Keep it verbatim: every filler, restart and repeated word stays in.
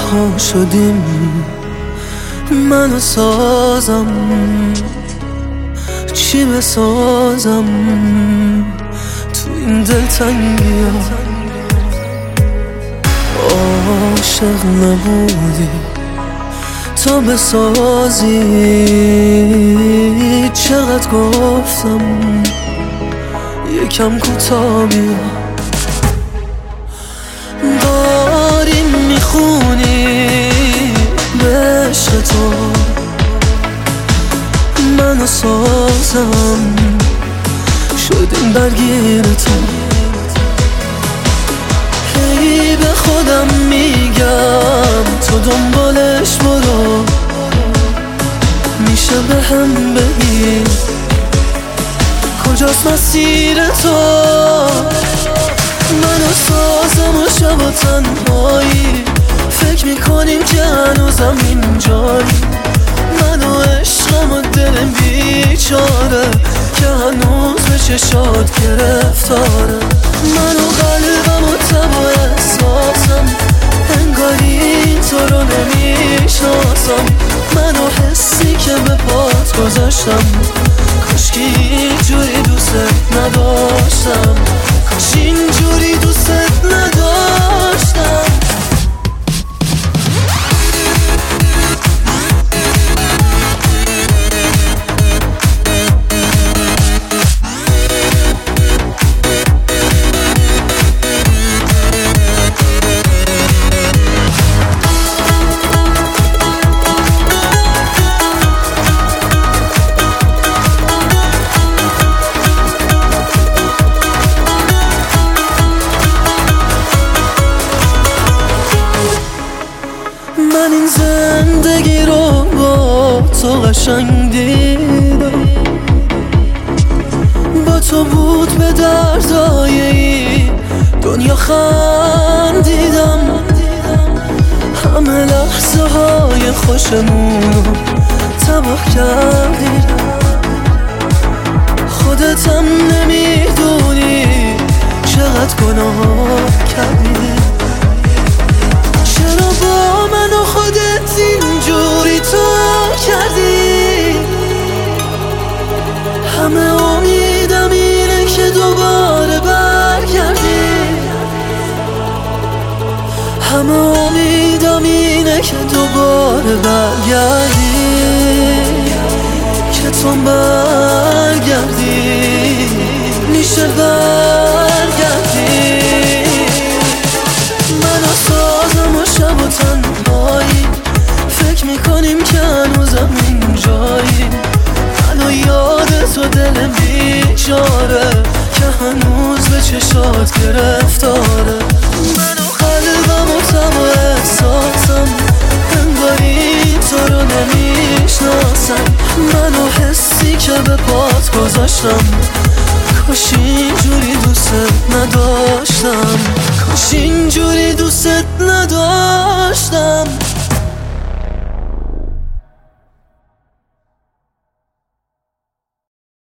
تنها شدیم، منو سازم چی بسازم تو این دلتنگی ها. عاشق نبودی تا بسازی، چقدر گفتم یکم کوتاه بیا. داری میخونی به عشق تو، منو سازم شدیم درگیر تو. هی به خودم میگم تو دنبالش برو، میشه به هم بگی کجاست مسیر تو. منو سازم و شب و تنهایی فکر میکنیم که هنوزم اینجایی. منو عشقم و دلم بیچاره که هنوز به چشات گرفتاره. منو قلبم و تب و احساسم انگاری تو رو نمیشناسم. منو حسی که به پات گذاشتم، کاشکی اینجوری دوست نداشتم، کاش اینجوری دوست نداشتم. من این زندگی رو با تو قشنگ دیدم، با تو بود به دردای این دنیا خندیدم. همه لحظه های خوشمون رو تباه کردی، خودتم نمیدونی چقدر گناه کردی. چرا با من و خودت اینجوری تو کردی؟ همه امیدم اینه که دوباره برگردی، همه امیدم اینه که دوباره برگردی، که تو برگردی میشه برگردی. منو سازم و شب و تنهایی فکر میکنیم که هنوزم اینجایی. منو یاد تو دلم بیچاره که هنوز به چشات گرفتاره. منو قلبم و تب و احساسم انگاری تو رو نمیشناسم. منو حسی که به پات گذاشتم، کاش اینجوری دوست نداشتم، کاش اینجوری دوست نداشتم.